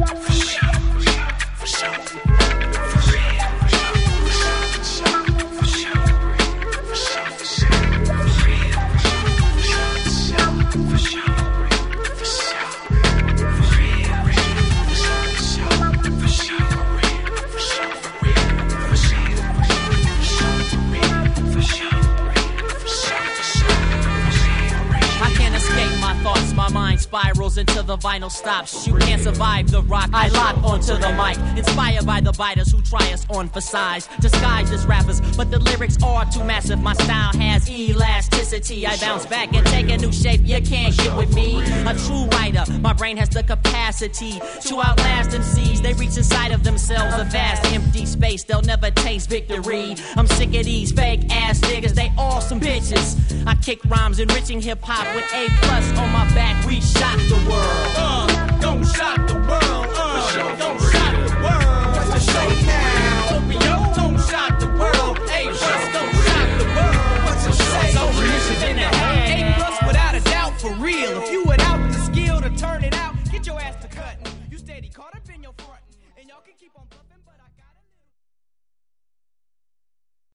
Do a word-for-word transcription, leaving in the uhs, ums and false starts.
Spirals into the vinyl stops. You can't survive the rock. I lock onto the mic. Inspired by the biters who try us on for size. Disguised as rappers, but the lyrics are too massive. My style has elasticity. I bounce back and take a new shape. You can't get with me. A true writer. My brain has the capacity to outlast M Cs. They reach inside of themselves. A vast empty space. They'll never taste victory. I'm sick of these fake ass niggas. They all some bitches. I kick rhymes enriching hip hop with A plus on my back. We shock the world. Uh, don't shock the world. Uh, sure. Don't shock the world. What's the show now? Opio, don't shock the world. A plus, don't shock the world. What's the show? So mission in the head. A plus, without a doubt, for real. If you without the skill to turn it out, get your ass to cutting. You steady caught up in your front, and y'all can keep on bluffing, but I got.